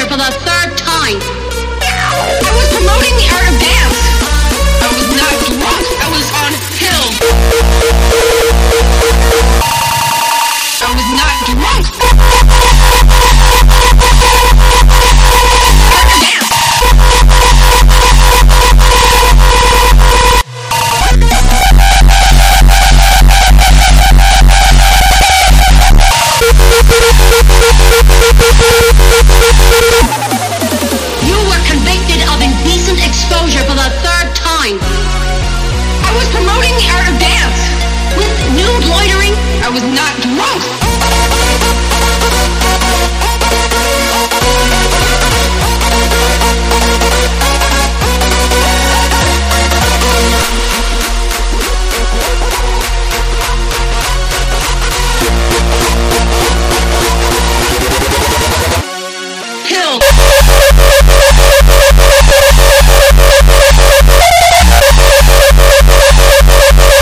lecture for the third time. I was promoting the art of dance. I was not drunk. I was on pills. I was not drunk.